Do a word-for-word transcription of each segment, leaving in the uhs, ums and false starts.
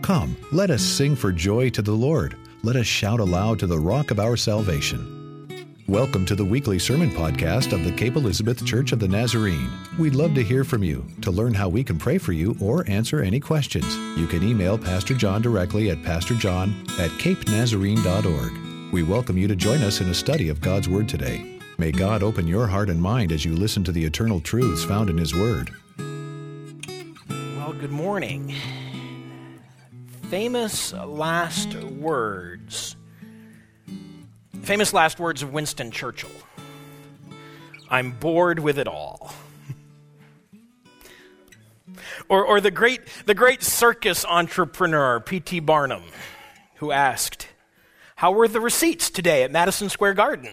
Come, let us sing for joy to the Lord. Let us shout aloud to the rock of our salvation. Welcome to the weekly sermon podcast of the Cape Elizabeth Church of the Nazarene. We'd love to hear from you. To learn how we can pray for you or answer any questions, you can email Pastor John directly at pastorjohn at cape nazarene dot org. We welcome you to join us in a study of God's Word today. May God open your heart and mind as you listen to the eternal truths found in His Word. Well, good morning. Famous last words. Famous last words of Winston Churchill. I'm bored with it all. or or the great the great circus entrepreneur, P T Barnum, who asked, how were the receipts today at Madison Square Garden?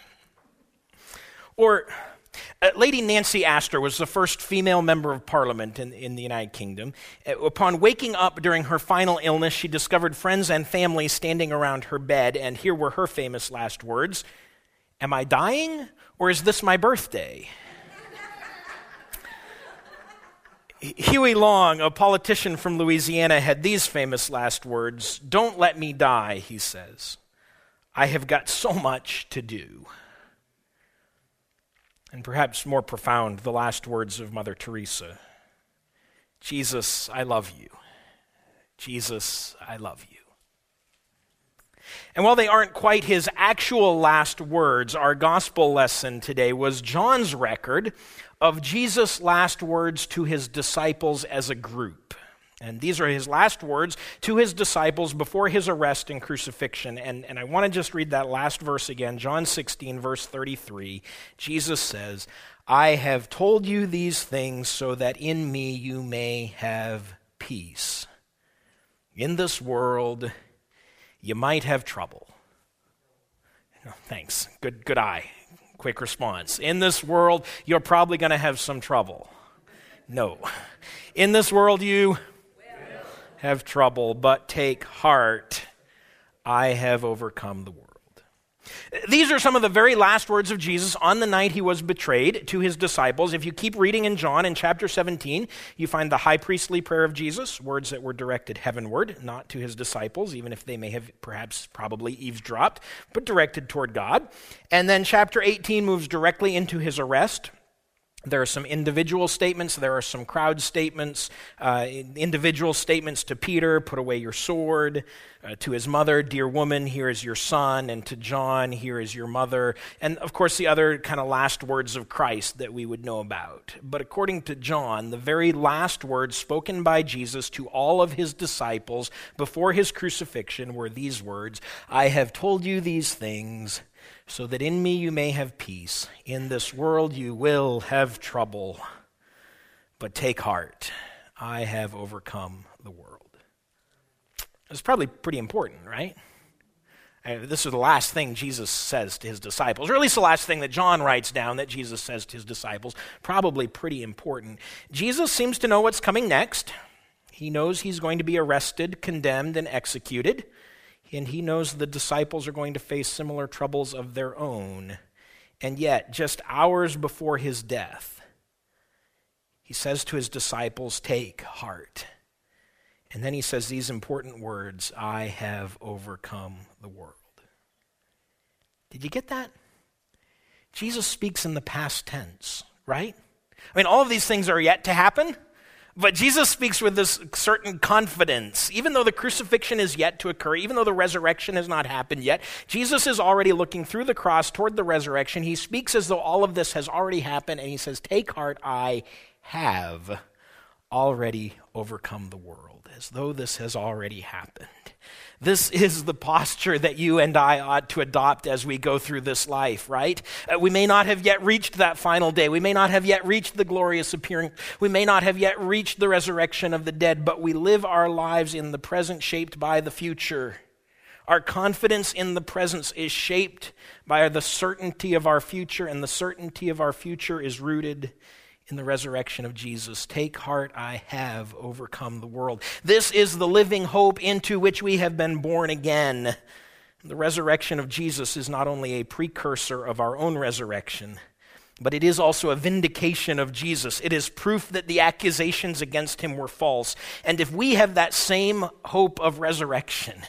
Or uh, Lady Nancy Astor was the first female member of Parliament in, in the United Kingdom. Uh, upon waking up during her final illness, she discovered friends and family standing around her bed, and here were her famous last words: "Am I dying, or is this my birthday?" Huey Long, a politician from Louisiana, had these famous last words: "Don't let me die," he says. "I have got so much to do." And perhaps more profound, the last words of Mother Teresa: "Jesus, I love you. Jesus, I love you." And while they aren't quite his actual last words, our gospel lesson today was John's record of Jesus' last words to his disciples as a group. And these are his last words to his disciples before his arrest and crucifixion. And, and I want to just read that last verse again, John sixteen, verse thirty-three. Jesus says, "I have told you these things so that in me you may have peace. In this world, you might have trouble." Oh, thanks. Good, good eye. Quick response. In this world, you're probably going to have some trouble. No. In this world, you have trouble, but take heart. I have overcome the world. These are some of the very last words of Jesus on the night he was betrayed to his disciples. If you keep reading in John, in chapter seventeen, you find the high priestly prayer of Jesus, words that were directed heavenward, not to his disciples, even if they may have perhaps probably eavesdropped, but directed toward God. And then chapter eighteen moves directly into his arrest. There are some individual statements, there are some crowd statements, uh, individual statements to Peter, "Put away your sword," uh, to his mother, "Dear woman, here is your son," and to John, "Here is your mother," and of course the other kind of last words of Christ that we would know about. But according to John, the very last words spoken by Jesus to all of his disciples before his crucifixion were these words: "I have told you these things so that in me you may have peace. In this world you will have trouble, but take heart. I have overcome the world." It's probably pretty important, right? Uh, this is the last thing Jesus says to his disciples, or at least the last thing that John writes down that Jesus says to his disciples. Probably pretty important. Jesus seems to know what's coming next. He knows he's going to be arrested, condemned, and executed. And he knows the disciples are going to face similar troubles of their own. And yet, just hours before his death, he says to his disciples, "Take heart." And then he says these important words: "I have overcome the world." Did you get that? Jesus speaks in the past tense, right? I mean, all of these things are yet to happen. But Jesus speaks with this certain confidence. Even though the crucifixion is yet to occur, even though the resurrection has not happened yet, Jesus is already looking through the cross toward the resurrection. He speaks as though all of this has already happened, and he says, "Take heart, I have already overcome the world," as though this has already happened. This is the posture that you and I ought to adopt as we go through this life, right? Uh, we may not have yet reached that final day. We may not have yet reached the glorious appearing. We may not have yet reached the resurrection of the dead, but we live our lives in the present shaped by the future. Our confidence in the present is shaped by the certainty of our future, and the certainty of our future is rooted in the resurrection of Jesus. Take heart, I have overcome the world. This is the living hope into which we have been born again. The resurrection of Jesus is not only a precursor of our own resurrection, but it is also a vindication of Jesus. It is proof that the accusations against him were false. And if we have that same hope of resurrection,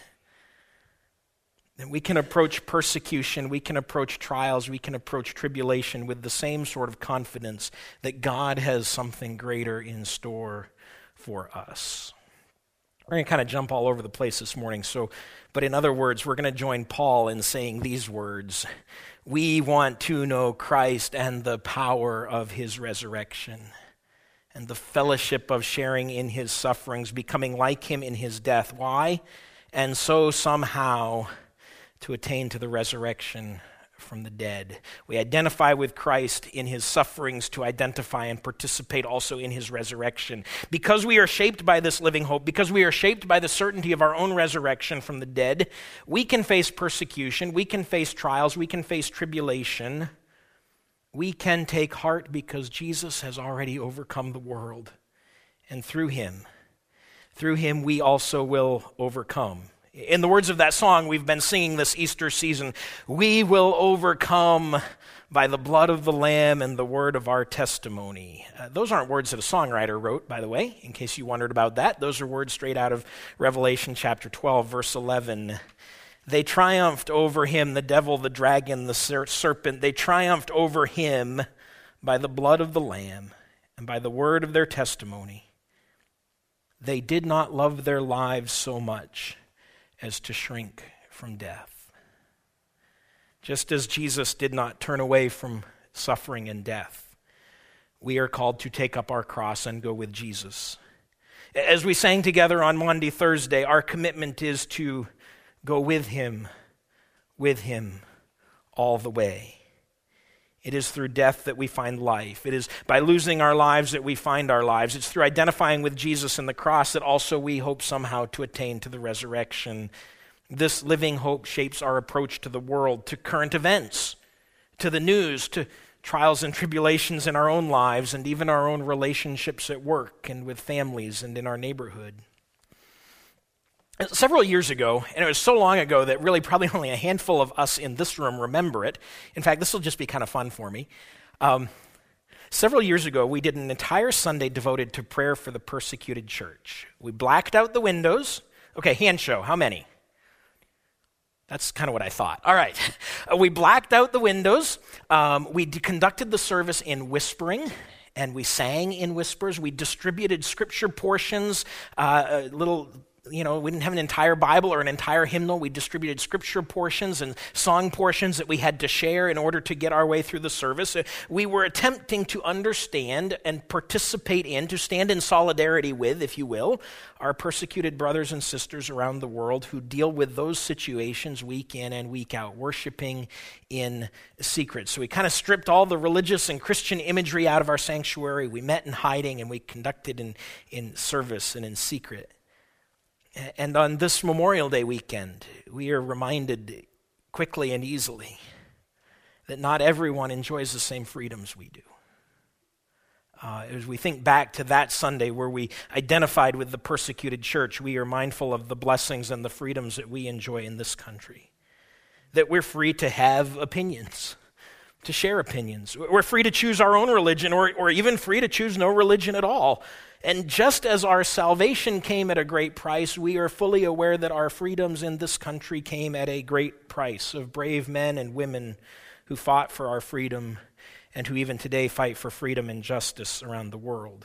then we can approach persecution, we can approach trials, we can approach tribulation with the same sort of confidence that God has something greater in store for us. We're going to kind of jump all over the place this morning, so, but in other words, we're going to join Paul in saying these words: we want to know Christ and the power of his resurrection and the fellowship of sharing in his sufferings, becoming like him in his death. Why? And so somehow to attain to the resurrection from the dead. We identify with Christ in his sufferings to identify and participate also in his resurrection. Because we are shaped by this living hope, because we are shaped by the certainty of our own resurrection from the dead, we can face persecution, we can face trials, we can face tribulation. We can take heart because Jesus has already overcome the world. And through him, through him we also will overcome. In the words of that song we've been singing this Easter season, we will overcome by the blood of the Lamb and the word of our testimony. Uh, those aren't words that a songwriter wrote, by the way, in case you wondered about that. Those are words straight out of Revelation chapter twelve, verse eleven. They triumphed over him, the devil, the dragon, the ser- serpent. They triumphed over him by the blood of the Lamb and by the word of their testimony. They did not love their lives so much as to shrink from death. Just as Jesus did not turn away from suffering and death, we are called to take up our cross and go with Jesus. As we sang together on Maundy Thursday, our commitment is to go with him, with him all the way. It is through death that we find life. It is by losing our lives that we find our lives. It's through identifying with Jesus and the cross that also we hope somehow to attain to the resurrection. This living hope shapes our approach to the world, to current events, to the news, to trials and tribulations in our own lives, and even our own relationships at work and with families and in our neighborhood. Several years ago, and it was so long ago that really probably only a handful of us in this room remember it. In fact, this will just be kind of fun for me. Um, several years ago, we did an entire Sunday devoted to prayer for the persecuted church. We blacked out the windows. Okay, hand show. How many? That's kind of what I thought. All right. Uh, we blacked out the windows. Um, we d- conducted the service in whispering, and we sang in whispers. We distributed scripture portions, uh, little... You know, we didn't have an entire Bible or an entire hymnal. We distributed scripture portions and song portions that we had to share in order to get our way through the service. We were attempting to understand and participate in, to stand in solidarity with, if you will, our persecuted brothers and sisters around the world who deal with those situations week in and week out, worshiping in secret. So we kind of stripped all the religious and Christian imagery out of our sanctuary. We met in hiding and we conducted in, in service and in secret. And on this Memorial Day weekend, we are reminded quickly and easily that not everyone enjoys the same freedoms we do. Uh, as we think back to that Sunday where we identified with the persecuted church, we are mindful of the blessings and the freedoms that we enjoy in this country. That we're free to have opinions, to share opinions. We're free to choose our own religion, or, or even free to choose no religion at all. And just as our salvation came at a great price, we are fully aware that our freedoms in this country came at a great price of brave men and women who fought for our freedom and who even today fight for freedom and justice around the world.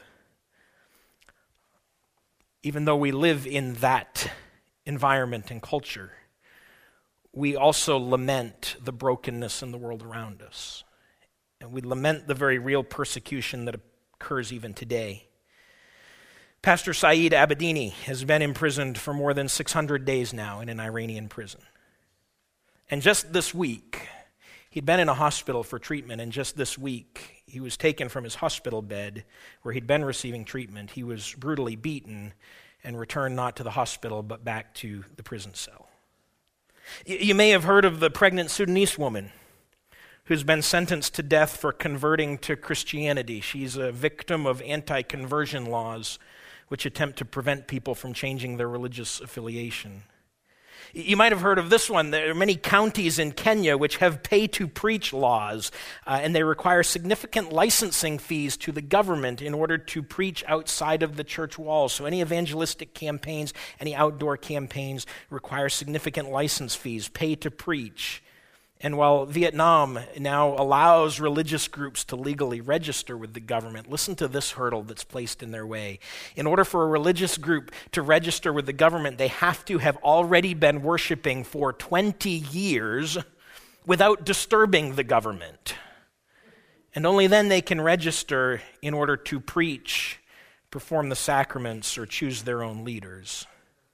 Even though we live in that environment and culture, we also lament the brokenness in the world around us. And we lament the very real persecution that occurs even today. Pastor Saeed Abedini has been imprisoned for more than six hundred days now in an Iranian prison. And just this week, he'd been in a hospital for treatment, and just this week, he was taken from his hospital bed where he'd been receiving treatment. He was brutally beaten and returned not to the hospital, but back to the prison cell. You may have heard of the pregnant Sudanese woman who's been sentenced to death for converting to Christianity. She's a victim of anti-conversion laws which attempt to prevent people from changing their religious affiliation. You might have heard of this one. There are many counties in Kenya which have pay-to-preach laws, uh, and they require significant licensing fees to the government in order to preach outside of the church walls. So any evangelistic campaigns, any outdoor campaigns require significant license fees, pay-to-preach. And while Vietnam now allows religious groups to legally register with the government, listen to this hurdle that's placed in their way. In order for a religious group to register with the government, they have to have already been worshiping for twenty years without disturbing the government. And only then they can register in order to preach, perform the sacraments, or choose their own leaders.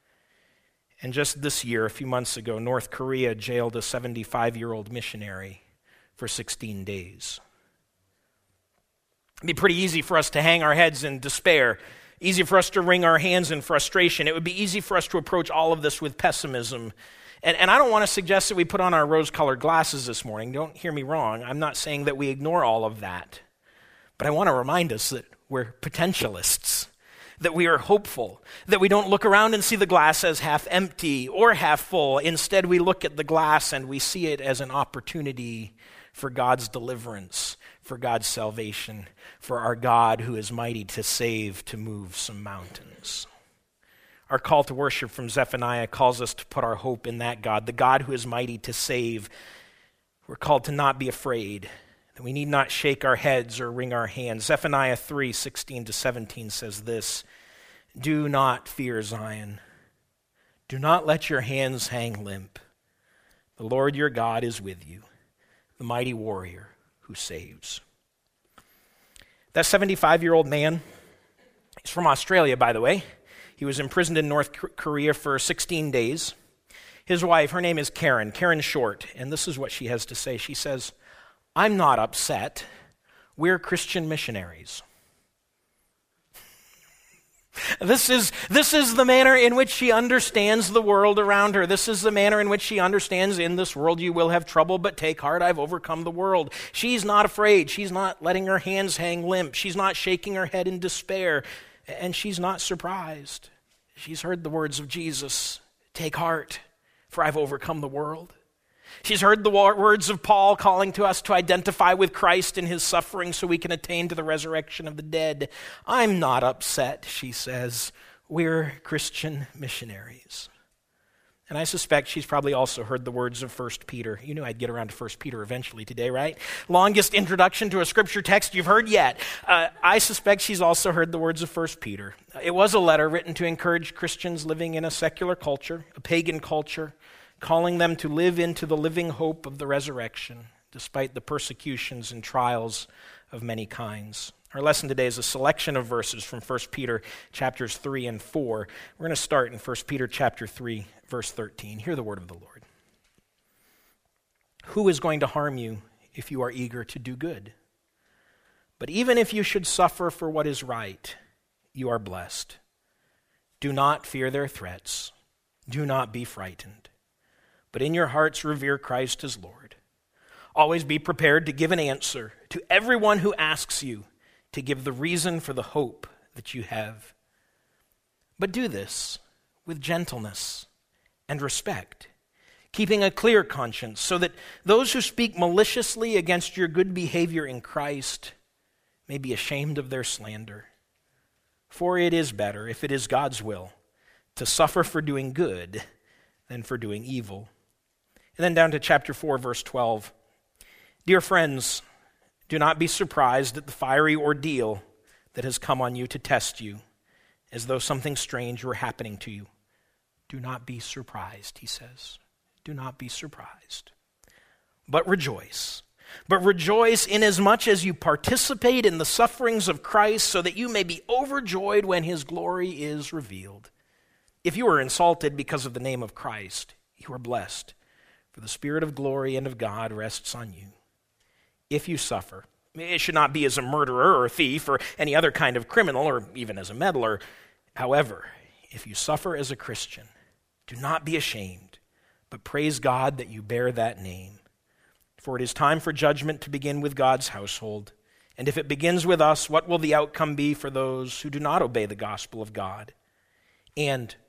And just this year, a few months ago, North Korea jailed a seventy-five-year-old missionary for sixteen days. It'd be pretty easy for us to hang our heads in despair, easy for us to wring our hands in frustration. It would be easy for us to approach all of this with pessimism. And, and I don't want to suggest that we put on our rose-colored glasses this morning. Don't hear me wrong. I'm not saying that we ignore all of that. But I want to remind us that we're potentialists, that we are hopeful, that we don't look around and see the glass as half empty or half full. Instead, we look at the glass and we see it as an opportunity for God's deliverance, for God's salvation, for our God who is mighty to save, to move some mountains. Our call to worship from Zephaniah calls us to put our hope in that God, the God who is mighty to save. We're called to not be afraid, that we need not shake our heads or wring our hands. Zephaniah three, sixteen to seventeen says this, "Do not fear Zion. Do not let your hands hang limp. The Lord your God is with you, the mighty warrior who saves." That seventy-five-year-old man, he's from Australia, by the way. He was imprisoned in North Korea for sixteen days. His wife, her name is Karen, Karen Short, and this is what she has to say. She says, "I'm not upset. We're Christian missionaries." This is, this is the manner in which she understands the world around her. This is the manner in which she understands, in this world you will have trouble, but take heart, I've overcome the world. She's not afraid. She's not letting her hands hang limp. She's not shaking her head in despair. And she's not surprised. She's heard the words of Jesus, "Take heart, for I've overcome the world." She's heard the words of Paul calling to us to identify with Christ in his suffering so we can attain to the resurrection of the dead. "I'm not upset," she says. "We're Christian missionaries." And I suspect she's probably also heard the words of First Peter. You knew I'd get around to First Peter eventually today, right? Longest introduction to a scripture text you've heard yet. Uh, I suspect she's also heard the words of First Peter. It was a letter written to encourage Christians living in a secular culture, a pagan culture, calling them to live into the living hope of the resurrection, despite the persecutions and trials of many kinds. Our lesson today is a selection of verses from First Peter chapters three and four. We're going to start in First Peter chapter three, verse thirteen. Hear the word of the Lord. "Who is going to harm you if you are eager to do good? But even if you should suffer for what is right, you are blessed. Do not fear their threats. Do not be frightened. But in your hearts revere Christ as Lord. Always be prepared to give an answer to everyone who asks you to give the reason for the hope that you have. But do this with gentleness and respect, keeping a clear conscience, so that those who speak maliciously against your good behavior in Christ may be ashamed of their slander. For it is better, if it is God's will, to suffer for doing good than for doing evil." And then down to chapter four, verse twelve. "Dear friends, do not be surprised at the fiery ordeal that has come on you to test you, as though something strange were happening to you. Do not be surprised," he says. Do not be surprised. "But rejoice. But rejoice inasmuch as you participate in the sufferings of Christ, so that you may be overjoyed when his glory is revealed. If you are insulted because of the name of Christ, you are blessed, for the Spirit of glory and of God rests on you. If you suffer, it should not be as a murderer or a thief or any other kind of criminal or even as a meddler. However, if you suffer as a Christian, do not be ashamed, but praise God that you bear that name. For it is time for judgment to begin with God's household. And if it begins with us, what will the outcome be for those who do not obey the gospel of God? And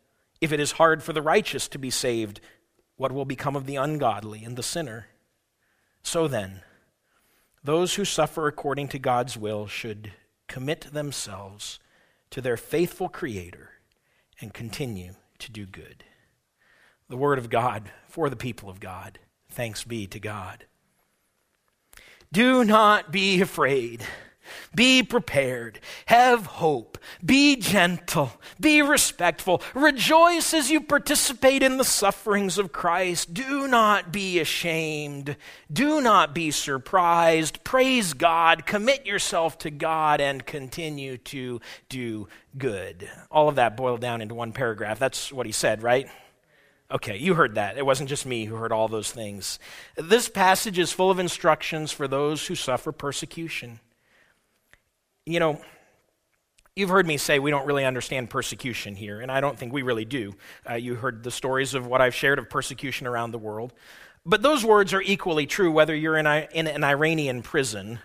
If it is hard for the righteous to be saved, what will become of the ungodly and the sinner? So then, those who suffer according to God's will should commit themselves to their faithful Creator and continue to do good. The word of God for the people of God. Thanks be to God. Do not be afraid. Be prepared. Have hope. Be gentle. Be respectful. Rejoice as you participate in the sufferings of Christ. Do not be ashamed. Do not be surprised. Praise God. Commit yourself to God and continue to do good. All of that boiled down into one paragraph. That's what he said, right? Okay, you heard that. It wasn't just me who heard all those things. This passage is full of instructions for those who suffer persecution. You know, you've heard me say we don't really understand persecution here, and I don't think we really do. Uh, you heard the stories of what I've shared of persecution around the world. But those words are equally true whether you're in, a, in an Iranian prison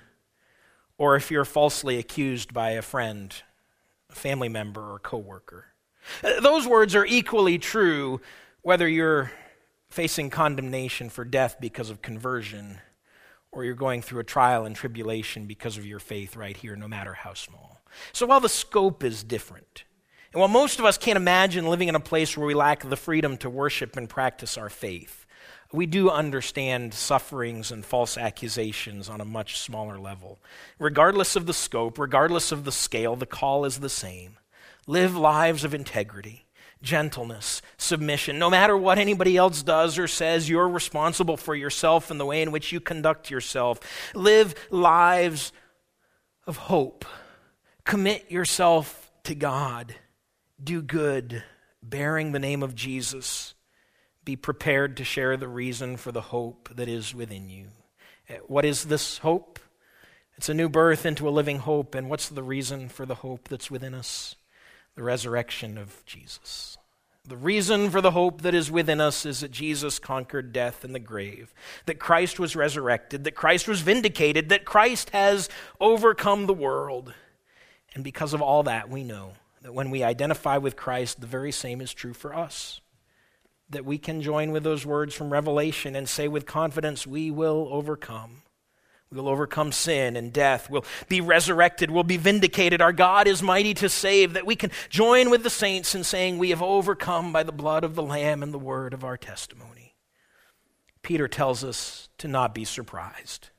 or if you're falsely accused by a friend, a family member, or coworker. Uh, those words are equally true whether you're facing condemnation for death because of conversion or you're going through a trial and tribulation because of your faith right here, no matter how small. So while the scope is different, and while most of us can't imagine living in a place where we lack the freedom to worship and practice our faith, we do understand sufferings and false accusations on a much smaller level. Regardless of the scope, regardless of the scale, the call is the same. Live lives of integrity, gentleness, submission. No matter what anybody else does or says, you're responsible for yourself and the way in which you conduct yourself. Live lives of hope. Commit yourself to God. Do good, bearing the name of Jesus. Be prepared to share the reason for the hope that is within you. What is this hope? It's a new birth into a living hope. And what's the reason for the hope that's within us? The resurrection of Jesus. The reason for the hope that is within us is that Jesus conquered death and the grave, that Christ was resurrected, that Christ was vindicated, that Christ has overcome the world. And because of all that, we know that when we identify with Christ, the very same is true for us. That we can join with those words from Revelation and say with confidence, we will overcome. We'll overcome sin and death. We'll be resurrected. We'll be vindicated. Our God is mighty to save. That we can join with the saints in saying we have overcome by the blood of the Lamb and the word of our testimony. Peter tells us to not be surprised.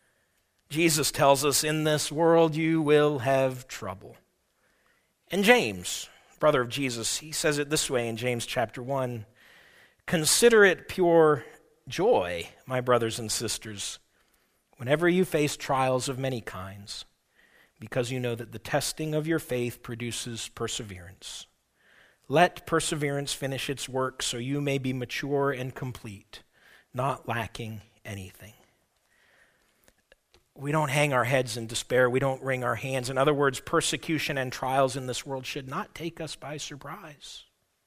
Jesus tells us in this world you will have trouble. And James, brother of Jesus, he says it this way in James chapter one. Consider it pure joy, my brothers and sisters, whenever you face trials of many kinds, because you know that the testing of your faith produces perseverance. Let perseverance finish its work so you may be mature and complete, not lacking anything. We don't hang our heads in despair. We don't wring our hands. In other words, persecution and trials in this world should not take us by surprise.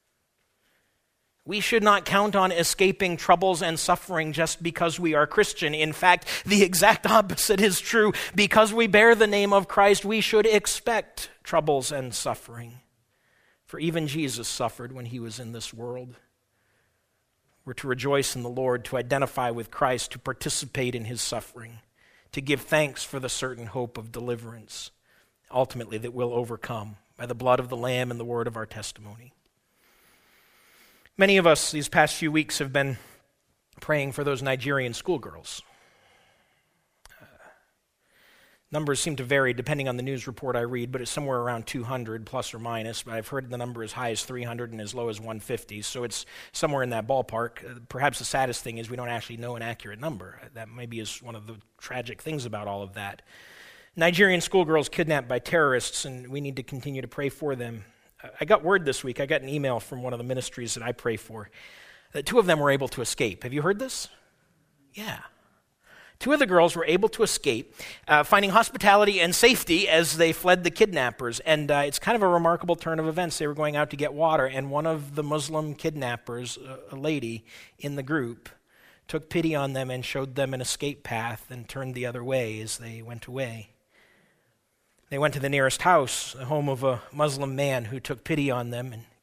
We should not count on escaping troubles and suffering just because we are Christian. In fact, the exact opposite is true. Because we bear the name of Christ, we should expect troubles and suffering. For even Jesus suffered when he was in this world. We're to rejoice in the Lord, to identify with Christ, to participate in his suffering, to give thanks for the certain hope of deliverance, ultimately that we'll overcome by the blood of the Lamb and the word of our testimony. Many of us these past few weeks have been praying for those Nigerian schoolgirls. Uh, numbers seem to vary depending on the news report I read, but it's somewhere around two hundred plus or minus. But I've heard the number as high as three hundred and as low as one hundred fifty, so it's somewhere in that ballpark. Uh, perhaps the saddest thing is we don't actually know an accurate number. That maybe is one of the tragic things about all of that. Nigerian schoolgirls kidnapped by terrorists, and we need to continue to pray for them. I got word this week, I got an email from one of the ministries that I pray for, that two of them were able to escape. Have you heard this? Yeah. Two of the girls were able to escape, uh, finding hospitality and safety as they fled the kidnappers. And uh, it's kind of a remarkable turn of events. They were going out to get water, and one of the Muslim kidnappers, a lady in the group, took pity on them and showed them an escape path and turned the other way as they went away. They went to the nearest house, the home of a Muslim man who took pity on them and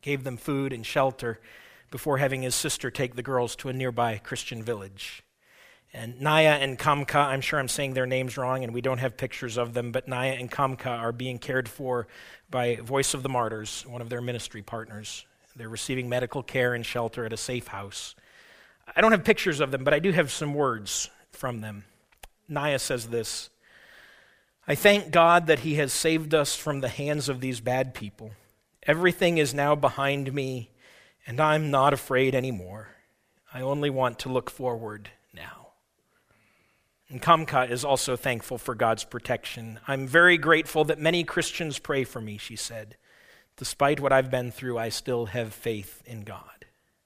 gave them food and shelter before having his sister take the girls to a nearby Christian village. And Naya and Kamka, I'm sure I'm saying their names wrong and we don't have pictures of them, but Naya and Kamka are being cared for by Voice of the Martyrs, one of their ministry partners. They're receiving medical care and shelter at a safe house. I don't have pictures of them, but I do have some words from them. Naya says this: I thank God that he has saved us from the hands of these bad people. Everything is now behind me, and I'm not afraid anymore. I only want to look forward now. And Kamka is also thankful for God's protection. I'm very grateful that many Christians pray for me, she said. Despite what I've been through, I still have faith in God.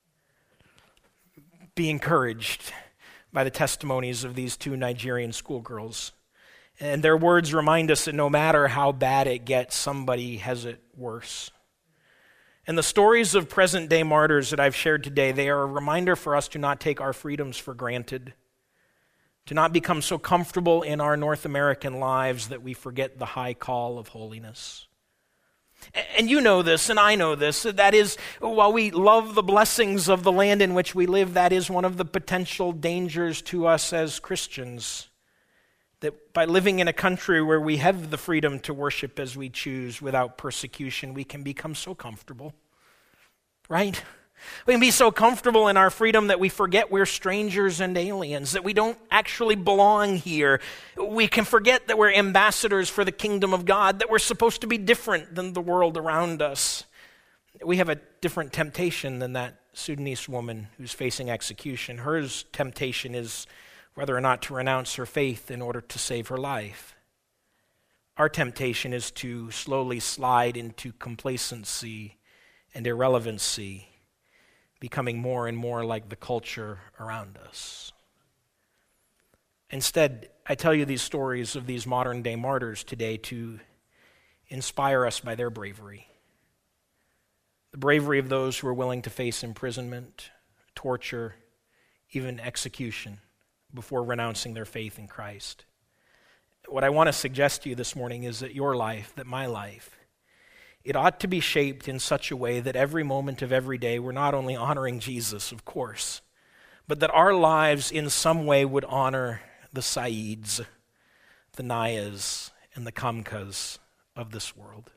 Be encouraged by the testimonies of these two Nigerian schoolgirls. And their words remind us that no matter how bad it gets, somebody has it worse. And the stories of present-day martyrs that I've shared today, they are a reminder for us to not take our freedoms for granted, to not become so comfortable in our North American lives that we forget the high call of holiness. And you know this, and I know this, that is, while we love the blessings of the land in which we live, that is one of the potential dangers to us as Christians. That by living in a country where we have the freedom to worship as we choose without persecution, we can become so comfortable, right? We can be so comfortable in our freedom that we forget we're strangers and aliens, that we don't actually belong here. We can forget that we're ambassadors for the kingdom of God, that we're supposed to be different than the world around us. We have a different temptation than that Sudanese woman who's facing execution. Her temptation is whether or not to renounce her faith in order to save her life. Our temptation is to slowly slide into complacency and irrelevancy, becoming more and more like the culture around us. Instead, I tell you these stories of these modern-day martyrs today to inspire us by their bravery. The bravery of those who are willing to face imprisonment, torture, even execution before renouncing their faith in Christ. What I want to suggest to you this morning is that your life, that my life, it ought to be shaped in such a way that every moment of every day we're not only honoring Jesus, of course, but that our lives in some way would honor the Saids, the Nayas, and the Kamkas of this world.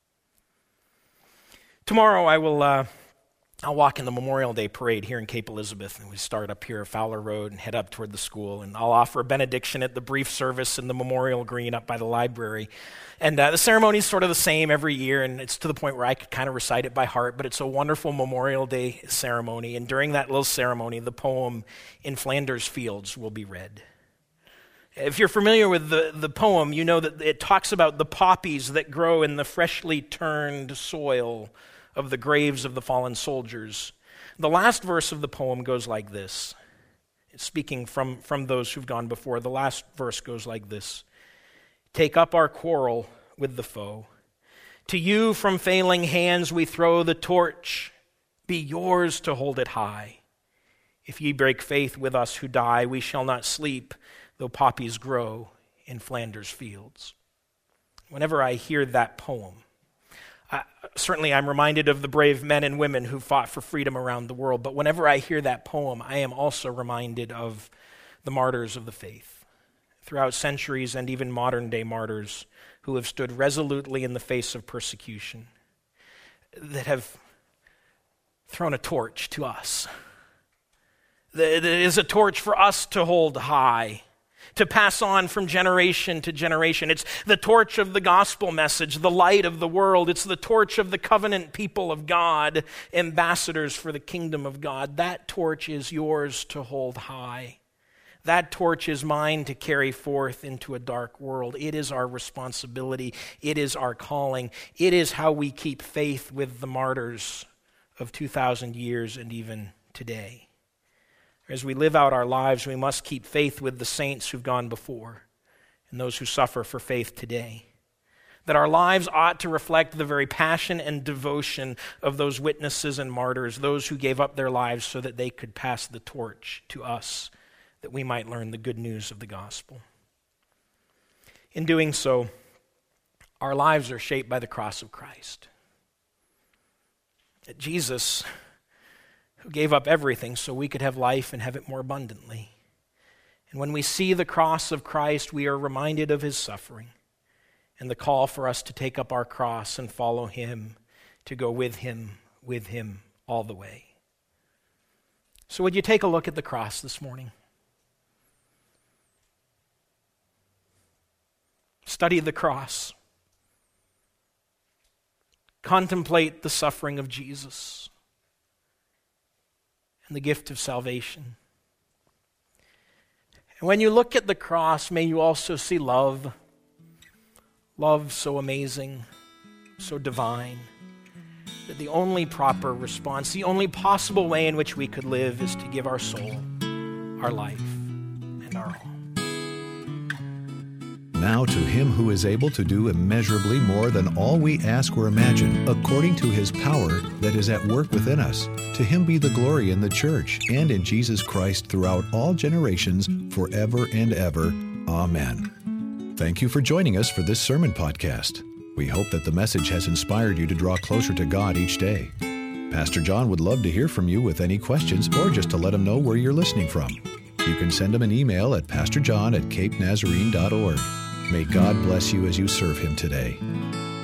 Tomorrow I will uh, I'll walk in the Memorial Day parade here in Cape Elizabeth, and we start up here at Fowler Road and head up toward the school, and I'll offer a benediction at the brief service in the Memorial Green up by the library. And uh, the ceremony is sort of the same every year, and it's to the point where I could kind of recite it by heart, but it's a wonderful Memorial Day ceremony, and during that little ceremony, the poem In Flanders Fields will be read. If you're familiar with the, the poem, you know that it talks about the poppies that grow in the freshly turned soil of the graves of the fallen soldiers. The last verse of the poem goes like this. It's speaking from, from those who've gone before. The last verse goes like this. Take up our quarrel with the foe. To you from failing hands we throw the torch. Be yours to hold it high. If ye break faith with us who die, we shall not sleep, though poppies grow in Flanders fields. Whenever I hear that poem, Uh, certainly I'm reminded of the brave men and women who fought for freedom around the world, but whenever I hear that poem, I am also reminded of the martyrs of the faith, throughout centuries and even modern-day martyrs who have stood resolutely in the face of persecution, that have thrown a torch to us. That is a torch for us to hold high, to pass on from generation to generation. It's the torch of the gospel message, the light of the world. It's the torch of the covenant people of God, ambassadors for the kingdom of God. That torch is yours to hold high. That torch is mine to carry forth into a dark world. It is our responsibility. It is our calling. It is how we keep faith with the martyrs of two thousand years and even today. As we live out our lives, we must keep faith with the saints who've gone before and those who suffer for faith today. That our lives ought to reflect the very passion and devotion of those witnesses and martyrs, those who gave up their lives so that they could pass the torch to us, that we might learn the good news of the gospel. In doing so, our lives are shaped by the cross of Christ. That Jesus, who gave up everything so we could have life and have it more abundantly. And when we see the cross of Christ, we are reminded of his suffering and the call for us to take up our cross and follow him, to go with him, with him all the way. So would you take a look at the cross this morning? Study the cross. Contemplate the suffering of Jesus and the gift of salvation. And when you look at the cross, may you also see love. Love so amazing, so divine, that the only proper response, the only possible way in which we could live is to give our soul, our life, and our all. Now to him who is able to do immeasurably more than all we ask or imagine, according to his power that is at work within us, to him be the glory in the church and in Jesus Christ throughout all generations, forever and ever. Amen. Thank you for joining us for this sermon podcast. We hope that the message has inspired you to draw closer to God each day. Pastor John would love to hear from you with any questions or just to let him know where you're listening from. You can send him an email at pastor john at cape nazarene dot org. May God bless you as you serve him today.